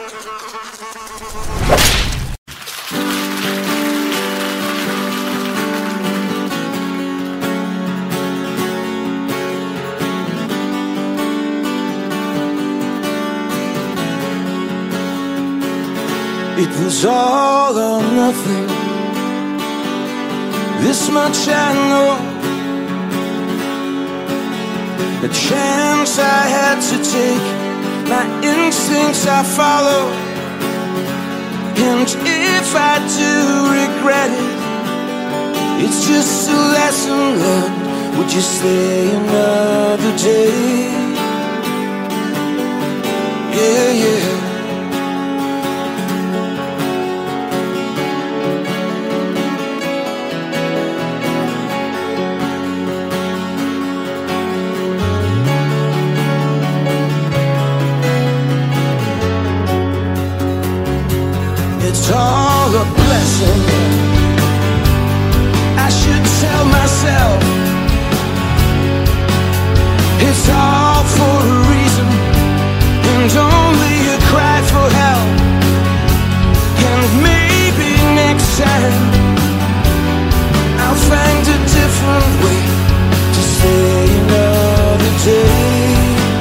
It was all or nothing. This much I know. A chance I had to take. My instincts I follow. And if I do regret it, it's just a lesson learned. Would you stay another day? Yeah, yeah. It's all a blessing, I should tell myself. It's all for a reason, and only a cry for help. And maybe next time I'll find a different way to stay another day.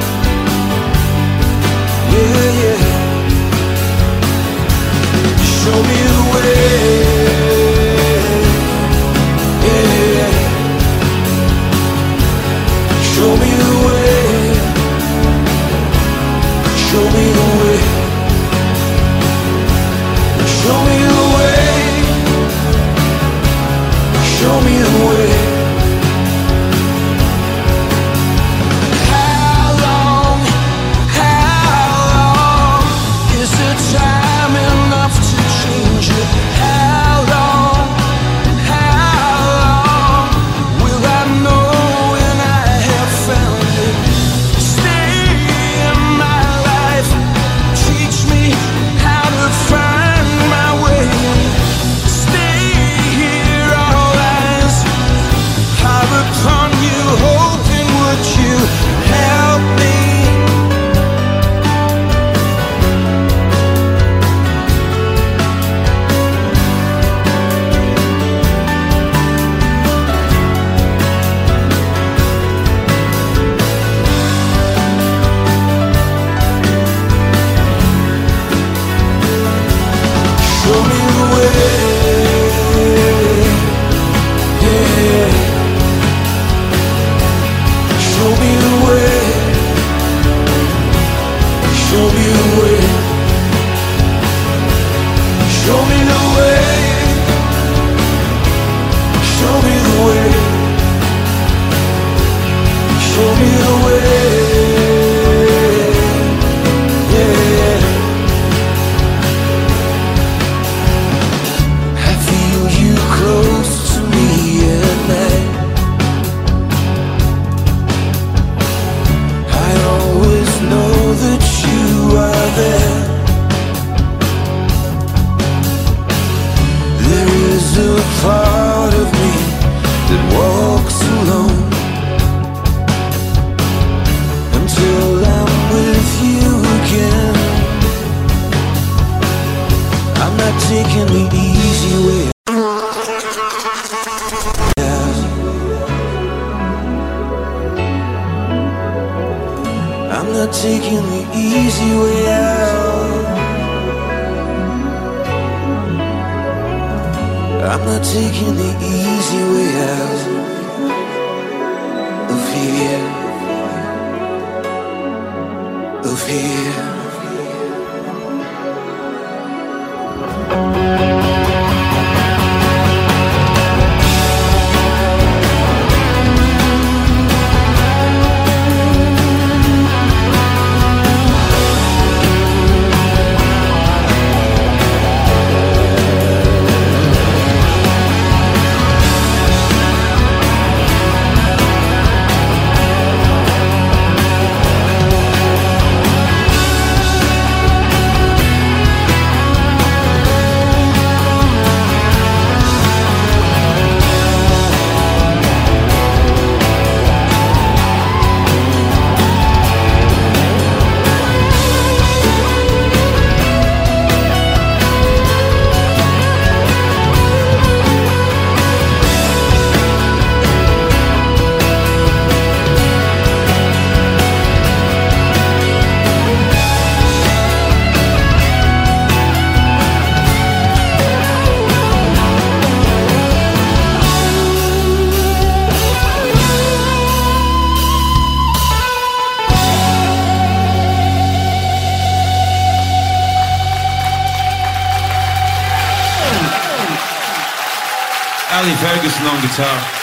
Yeah, yeah. Show me the way, yeah. Show me the way, show me the way, show me the way, show me the way. How long is the time enough to change it? How long will I know when I have found it? Stay in my life, teach me how to find my way. Stay here, all eyes are upon you, hoping would you help me? Show me the way, yeah. Show me the way, show me the way, show me the way, show me the way, show me the way, yeah. I feel you close to me at night. I always know that you are there. There is a part of me that walks alone until I'm with you again. I'm not taking the easy way out. I'm not taking the easy way out. I'm not taking the easy way out of here, of here. Ali Ferguson on guitar.